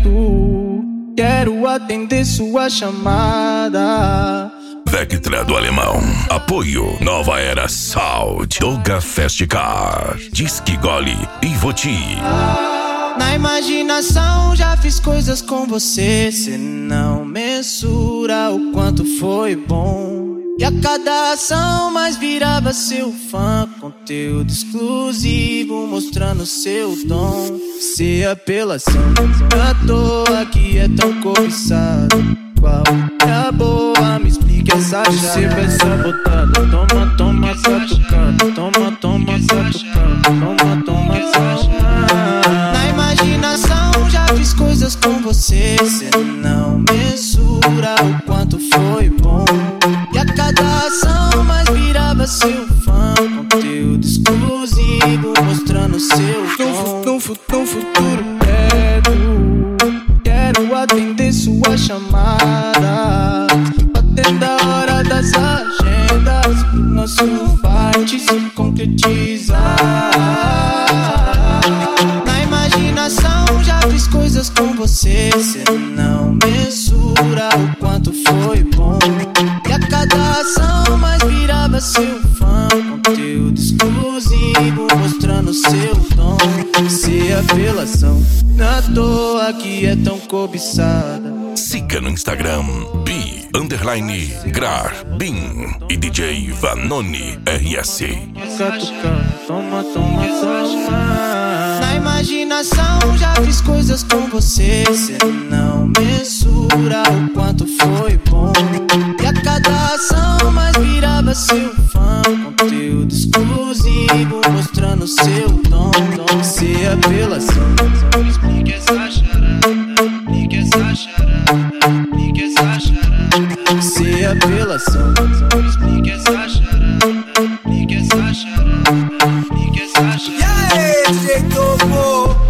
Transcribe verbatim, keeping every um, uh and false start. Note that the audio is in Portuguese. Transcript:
perto, quero atender sua chamada. Vectra do Alemão. Apoio Nova Era Sound. Doga Festcar. Disque Gole e Voti. Na imaginação já fiz coisas com você, cê não mensura o quanto foi bom. E a cada ação mais virava seu fã, conteúdo exclusivo mostrando seu dom. Se apelação, à toa que é tão cobiçado. Qual é a boa? Me explique essa chave. Você vai sabotada, toma, toma, satucada. Toma, toma, satucada. Toma, toma, satucada. Na imaginação já fiz coisas com você, cê não mensura o quanto foi bom. E a cada ação mais virava seu fã, conteúdo exclusivo mostrando seu dom. No, no, no futuro perto, quero atender sua chamada. Batendo a hora das agendas, pro nosso fight se concretizar. Na imaginação já fiz coisas com você, cê não mensura o quanto foi bom. E a cada ação mais virava seu fã, conteúdo exclusivo mostrando seu dom. Se apelação, na toa que é tão cobiçada. Siga no Instagram Bi Underline Grar Bin e D J Vanoni R S. Toma, toma, toma. Na imaginação já fiz coisas com você, cê não mensura o quanto foi bom. E a cada ação mais virava seu fã, conteúdo exclusivo mostrando seu dom. Se apelação, explique essa charada, explique essa charada, explique essa charada. Se apelação, explique essa charada, explique essa charada, explique essa charada. E aí, D J Topo?